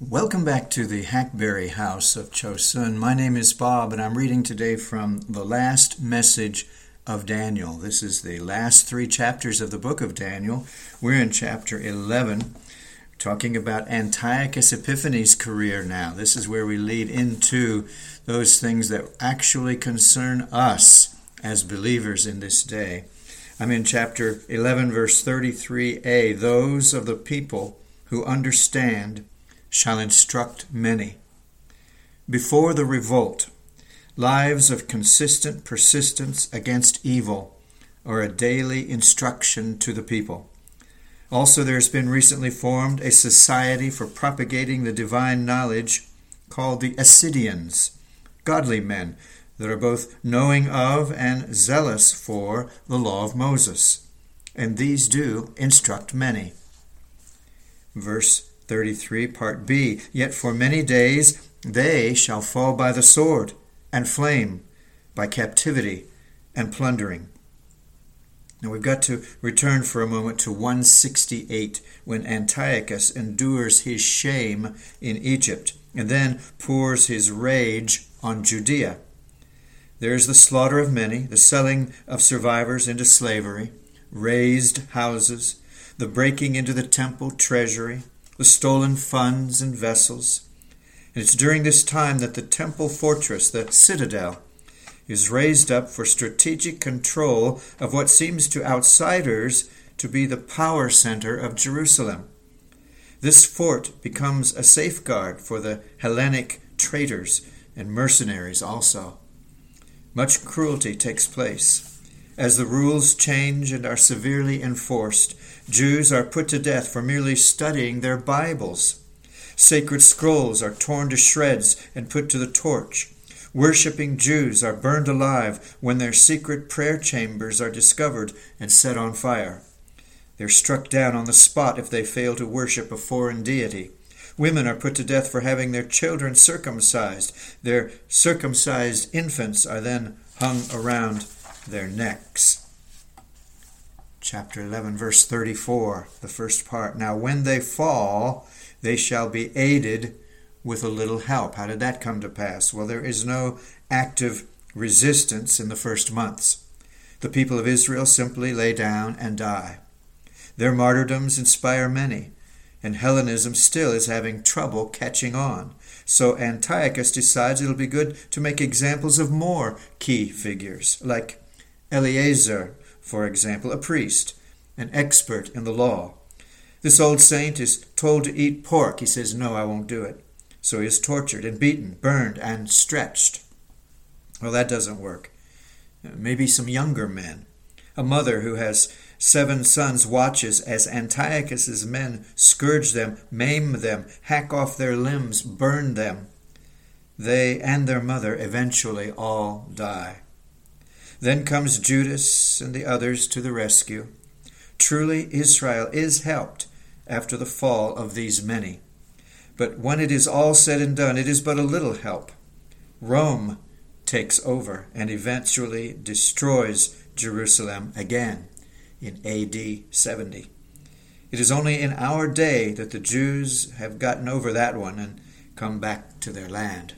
Welcome back to the Hackberry House of Chosun. My name is Bob, and I'm reading today from the last message of Daniel. This is the last 3 chapters of the book of Daniel. We're in chapter 11, talking about Antiochus Epiphanes' career now. This is where we lead into those things that actually concern us as believers in this day. I'm in chapter 11, verse 33a. Those of the people who understand shall instruct many. Before the revolt, lives of consistent persistence against evil are a daily instruction to the people. Also, there has been recently formed a society for propagating the divine knowledge called the Assyrians, godly men that are both knowing of and zealous for the law of Moses, and these do instruct many. Verse 33, part B, yet for many days they shall fall by the sword and flame, by captivity and plundering. Now we've got to return for a moment to 168, when Antiochus endures his shame in Egypt and then pours his rage on Judea. There's the slaughter of many, the selling of survivors into slavery, razed houses, the breaking into the temple treasury, the stolen funds and vessels. And it's during this time that the temple fortress, the citadel, is raised up for strategic control of what seems to outsiders to be the power center of Jerusalem. This fort becomes a safeguard for the Hellenic traders and mercenaries also. Much cruelty takes place. As the rules change and are severely enforced, Jews are put to death for merely studying their Bibles. Sacred scrolls are torn to shreds and put to the torch. Worshipping Jews are burned alive when their secret prayer chambers are discovered and set on fire. They're struck down on the spot if they fail to worship a foreign deity. Women are put to death for having their children circumcised. Their circumcised infants are then hung around their necks. Chapter 11, verse 34, the first part. Now when they fall, they shall be aided with a little help. How did that come to pass? Well, there is no active resistance in the first months. The people of Israel simply lay down and die. Their martyrdoms inspire many, and Hellenism still is having trouble catching on. So Antiochus decides it'll be good to make examples of more key figures, like Eleazar, for example, a priest, an expert in the law. This old saint is told to eat pork. He says, no, I won't do it. So he is tortured and beaten, burned, and stretched. Well, that doesn't work. Maybe some younger men. A mother who has 7 sons watches as Antiochus's men scourge them, maim them, hack off their limbs, burn them. They and their mother eventually all die. Then comes Judas and the others to the rescue. Truly, Israel is helped after the fall of these many. But when it is all said and done, it is but a little help. Rome takes over and eventually destroys Jerusalem again in AD 70. It is only in our day that the Jews have gotten over that one and come back to their land.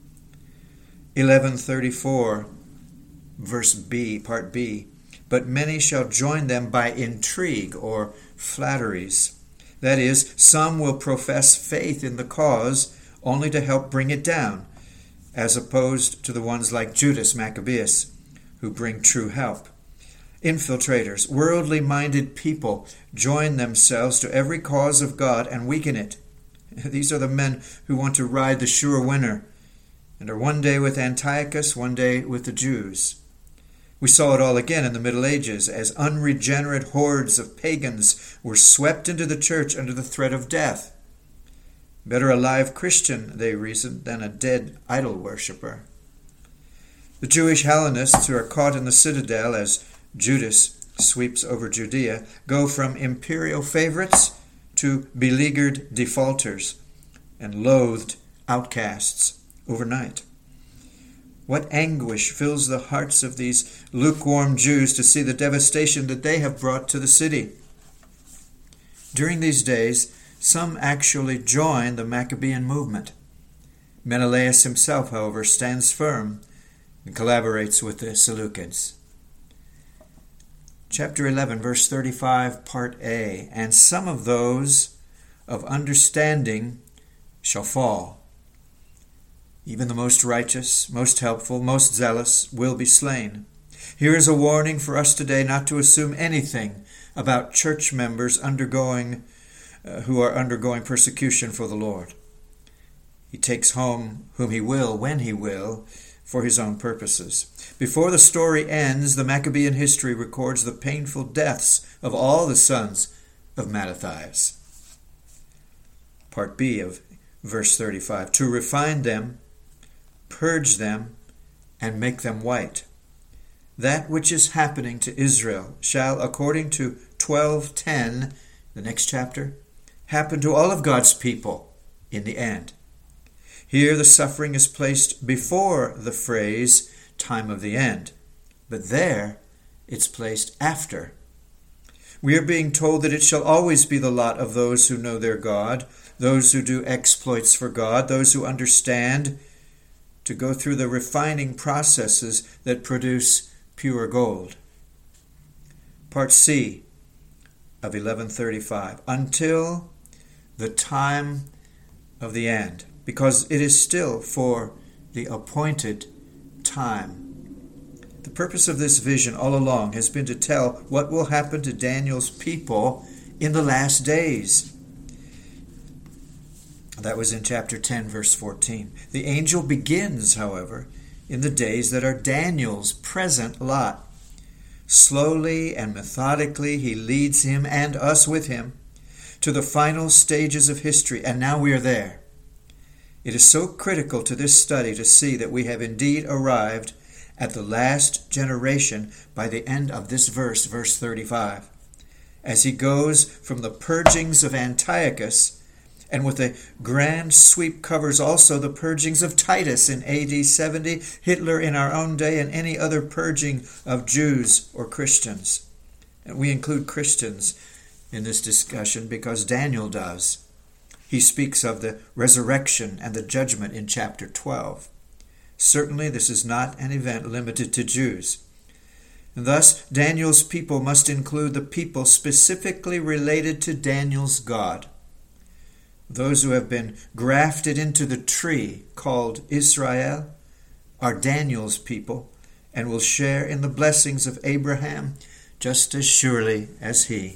1134, verse B, part B. But many shall join them by intrigue or flatteries. That is, some will profess faith in the cause only to help bring it down, as opposed to the ones like Judas Maccabeus, who bring true help. Infiltrators, worldly-minded people, join themselves to every cause of God and weaken it. These are the men who want to ride the sure winner, and are one day with Antiochus, one day with the Jews. We saw it all again in the Middle Ages, as unregenerate hordes of pagans were swept into the church under the threat of death. Better a live Christian, they reasoned, than a dead idol worshiper. The Jewish Hellenists who are caught in the citadel as Judas sweeps over Judea go from imperial favorites to beleaguered defaulters and loathed outcasts overnight. What anguish fills the hearts of these lukewarm Jews to see the devastation that they have brought to the city. During these days, Some actually join the Maccabean movement. Menelaus himself, however, stands firm and collaborates with the Seleucids. Chapter 11, verse 35, part A. And some of those of understanding shall fall. Even the most righteous, most helpful, most zealous will be slain. Here is a warning for us today not to assume anything about church members who are undergoing persecution for the Lord. He takes home whom he will, when he will, for his own purposes. Before the story ends, the Maccabean history records the painful deaths of all the sons of Mattathias. Part B of verse 35. To refine them, purge them, and make them white. That which is happening to Israel shall, according to 12:10, the next chapter, happen to all of God's people in the end. Here the suffering is placed before the phrase, time of the end. But there, it's placed after. We are being told that it shall always be the lot of those who know their God, those who do exploits for God, those who understand, to go through the refining processes that produce pure gold. Part C of 1135. Until the time of the end, because it is still for the appointed time. The purpose of this vision all along has been to tell what will happen to Daniel's people in the last days. That was in chapter 10, verse 14. The angel begins, however, in the days that are Daniel's present lot. Slowly and methodically he leads him and us with him to the final stages of history, and now we are there. It is so critical to this study to see that we have indeed arrived at the last generation by the end of this verse, verse 35. As he goes from the purgings of Antiochus, and with a grand sweep covers also the purgings of Titus in AD 70, Hitler in our own day, and any other purging of Jews or Christians. And we include Christians in this discussion because Daniel does. He speaks of the resurrection and the judgment in chapter 12. Certainly this is not an event limited to Jews. And thus, Daniel's people must include the people specifically related to Daniel's God. Those who have been grafted into the tree called Israel are Daniel's people and will share in the blessings of Abraham just as surely as he.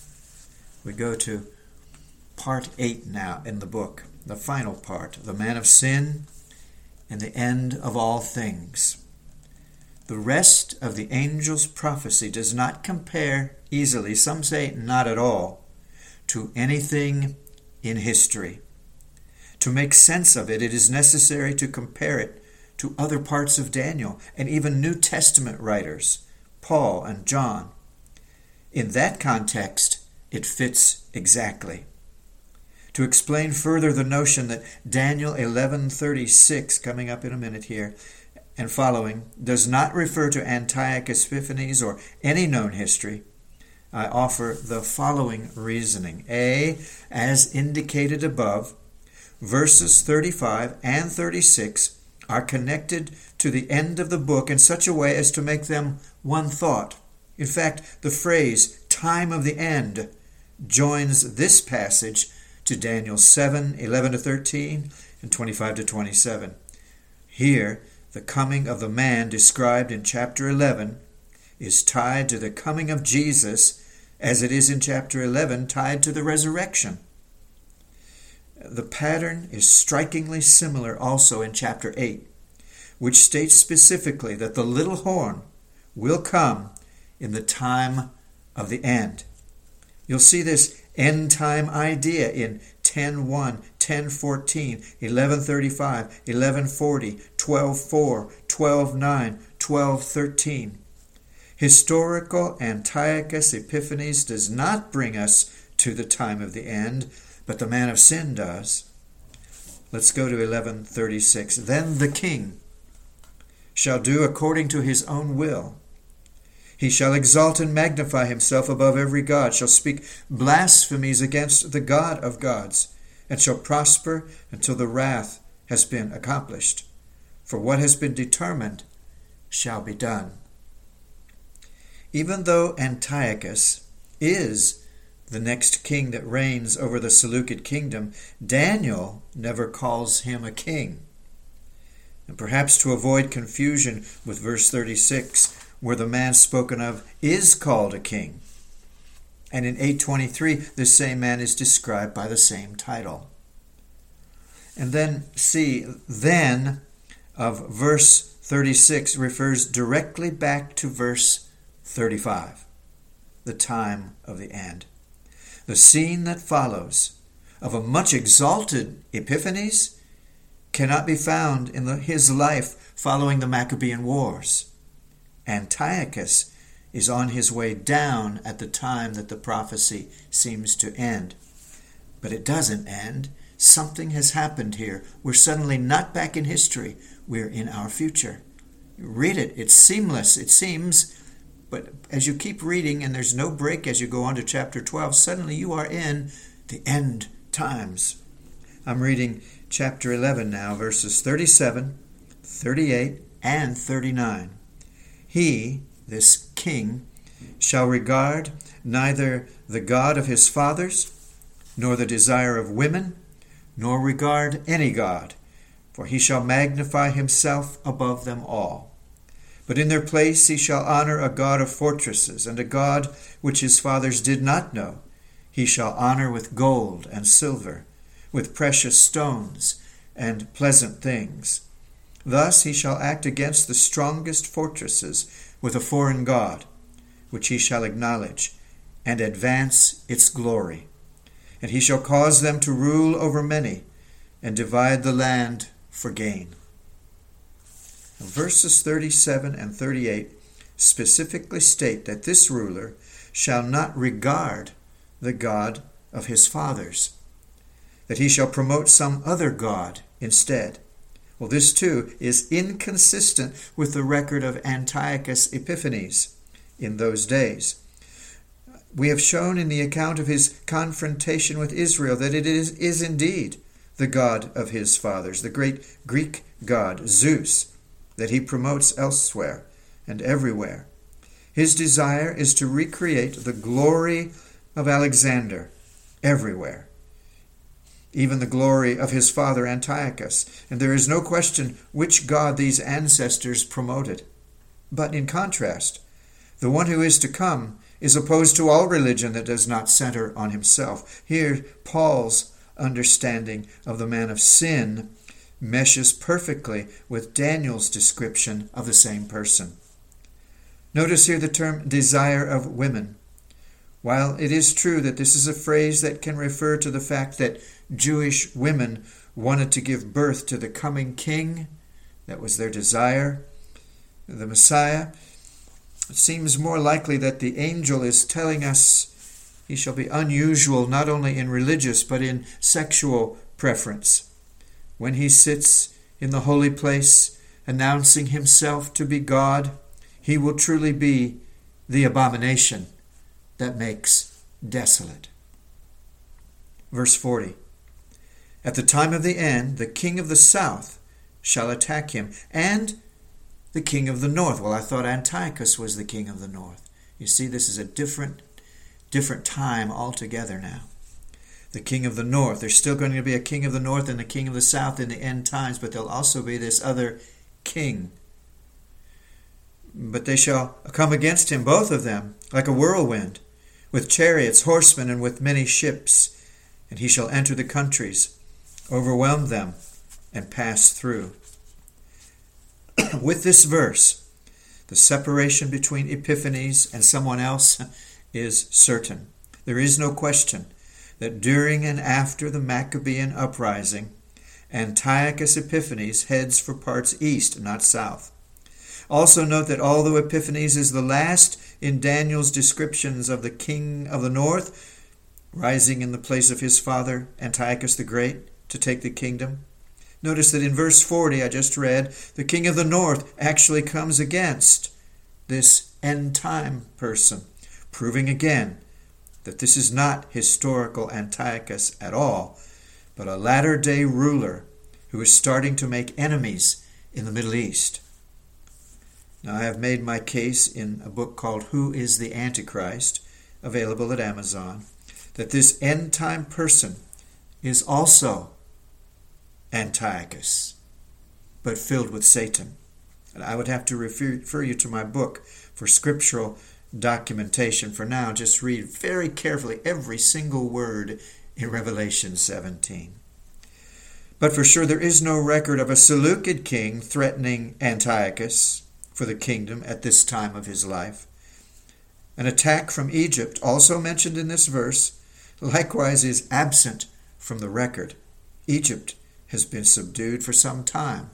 We go to part 8 now in the book, the final part, the man of sin and the end of all things. The rest of the angel's prophecy does not compare easily, some say not at all, to anything in history. To make sense of it, it is necessary to compare it to other parts of Daniel and even New Testament writers, Paul and John. In that context, it fits exactly. To explain further the notion that Daniel 11:36, coming up in a minute here, and following, does not refer to Antiochus Epiphanes or any known history, I offer the following reasoning. A, as indicated above, verses 35 and 36 are connected to the end of the book in such a way as to make them one thought. In fact, the phrase, time of the end, joins this passage to Daniel 7, 11-13, and 25-27. Here, the coming of the man described in chapter 11 is tied to the coming of Jesus, as it is in chapter 11 tied to the resurrection. The pattern is strikingly similar also in chapter 8, which states specifically that the little horn will come in the time of the end. You'll see this end time idea in 10:1, 10:14, 11:35, 11:40, 12:4, 12:9, 12:13. Historical Antiochus Epiphanes does not bring us to the time of the end, but the man of sin does. Let's go to 11:36. Then the king shall do according to his own will. He shall exalt and magnify himself above every god, shall speak blasphemies against the God of gods, and shall prosper until the wrath has been accomplished. For what has been determined shall be done. Even though Antiochus is the next king that reigns over the Seleucid kingdom, Daniel never calls him a king. And perhaps to avoid confusion with verse 36, where the man spoken of is called a king. And in 823, this same man is described by the same title. And then then of verse 36 refers directly back to verse 35, the time of the end. The scene that follows of a much exalted Epiphanes cannot be found in his life following the Maccabean Wars. Antiochus is on his way down at the time that the prophecy seems to end. But it doesn't end. Something has happened here. We're suddenly not back in history. We're in our future. Read it. It's seamless, it seems. But as you keep reading, and there's no break as you go on to chapter 12, suddenly you are in the end times. I'm reading chapter 11 now, verses 37, 38, and 39. He, this king, shall regard neither the God of his fathers, nor the desire of women, nor regard any god, for he shall magnify himself above them all. But in their place he shall honor a god of fortresses, and a god which his fathers did not know. He shall honor with gold and silver, with precious stones and pleasant things. Thus he shall act against the strongest fortresses with a foreign god, which he shall acknowledge, and advance its glory. And he shall cause them to rule over many, and divide the land for gain. Now, verses 37 and 38 specifically state that this ruler shall not regard the God of his fathers, that he shall promote some other god instead. Well, this too is inconsistent with the record of Antiochus Epiphanes in those days. We have shown in the account of his confrontation with Israel that it is indeed the God of his fathers, the great Greek god Zeus, that he promotes elsewhere and everywhere. His desire is to recreate the glory of Alexander everywhere, even the glory of his father Antiochus. And there is no question which god these ancestors promoted. But in contrast, the one who is to come is opposed to all religion that does not center on himself. Here, Paul's understanding of the man of sin meshes perfectly with Daniel's description of the same person. Notice here the term desire of women. While it is true that this is a phrase that can refer to the fact that Jewish women wanted to give birth to the coming king, that was their desire, the Messiah, it seems more likely that the angel is telling us he shall be unusual not only in religious but in sexual preference. When he sits in the holy place announcing himself to be God, he will truly be the abomination that makes desolate. Verse 40. At the time of the end, the king of the south shall attack him, and the king of the north. Well, I thought Antiochus was the king of the north. You see, this is a different time altogether now. The king of the north. There's still going to be a king of the north and a king of the south in the end times, but there'll also be this other king. But they shall come against him, both of them, like a whirlwind, with chariots, horsemen, and with many ships. And he shall enter the countries, overwhelm them, and pass through. With this verse, the separation between Epiphanes and someone else is certain. There is no question that during and after the Maccabean uprising, Antiochus Epiphanes heads for parts east, not south. Also note that although Epiphanes is the last in Daniel's descriptions of the king of the north, rising in the place of his father, Antiochus the Great, to take the kingdom, notice that in verse 40 I just read, the king of the north actually comes against this end-time person, proving again that this is not historical Antiochus at all, but a latter-day ruler who is starting to make enemies in the Middle East. Now, I have made my case in a book called Who is the Antichrist, available at Amazon, that this end-time person is also Antiochus, but filled with Satan. And I would have to refer you to my book for scriptural documentation. For now, just read very carefully every single word in Revelation 17. But for sure, there is no record of a Seleucid king threatening Antiochus for the kingdom at this time of his life. An attack from Egypt, also mentioned in this verse, likewise is absent from the record. Egypt has been subdued for some time.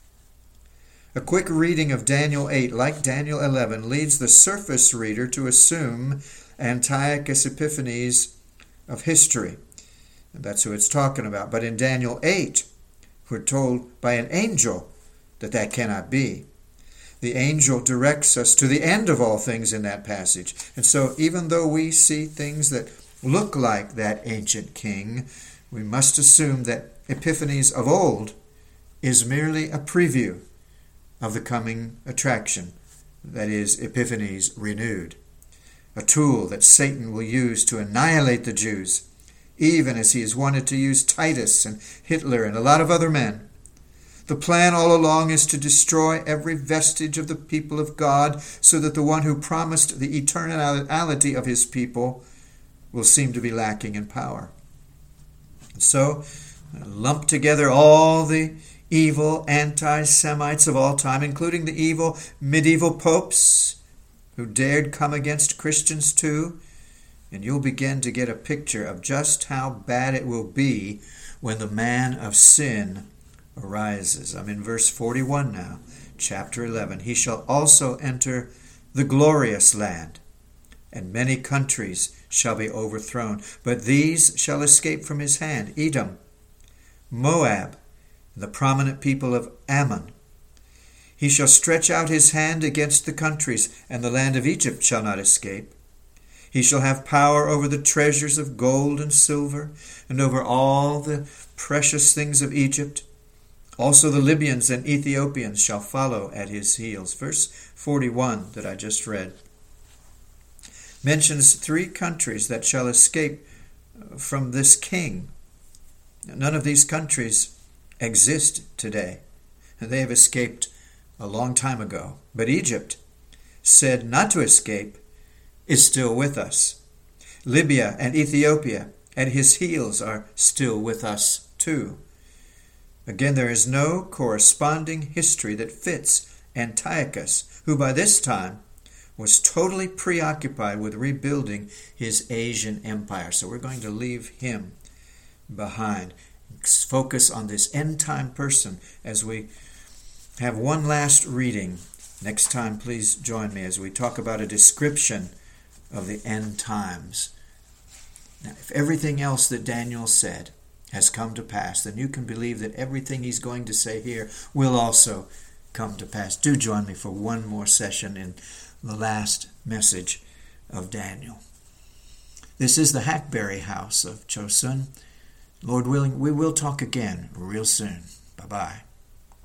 A quick reading of Daniel 8, like Daniel 11, leads the surface reader to assume Antiochus Epiphanes of history. And that's who it's talking about. But in Daniel 8, we're told by an angel that cannot be. The angel directs us to the end of all things in that passage. And so even though we see things that look like that ancient king, we must assume that Epiphanes of old is merely a preview of the coming attraction, that is, Epiphanes renewed, a tool that Satan will use to annihilate the Jews, even as he has wanted to use Titus and Hitler and a lot of other men. The plan all along is to destroy every vestige of the people of God, so that the one who promised the eternality of his people will seem to be lacking in power. And so, lump together all the evil anti-Semites of all time, including the evil medieval popes who dared come against Christians too, and you'll begin to get a picture of just how bad it will be when the man of sin arises. I'm in verse 41 now, chapter 11. He shall also enter the glorious land, and many countries shall be overthrown, but these shall escape from his hand: Edom, Moab, and the prominent people of Ammon. He shall stretch out his hand against the countries, and the land of Egypt shall not escape. He shall have power over the treasures of gold and silver, and over all the precious things of Egypt. Also the Libyans and Ethiopians shall follow at his heels. Verse 41 that I just read mentions 3 countries that shall escape from this king. None of these countries exist today. They have escaped a long time ago. But Egypt, said not to escape, is still with us. Libya and Ethiopia at his heels are still with us too. Again, there is no corresponding history that fits Antiochus, who by this time was totally preoccupied with rebuilding his Asian empire. So we're going to leave him behind. Focus on this end-time person as we have one last reading. Next time, please join me as we talk about a description of the end times. Now, if everything else that Daniel said has come to pass, then you can believe that everything he's going to say here will also come to pass. Do join me for one more session in the last message of Daniel. This is the Hackberry House of Chosun. Lord willing, we will talk again real soon. Bye-bye.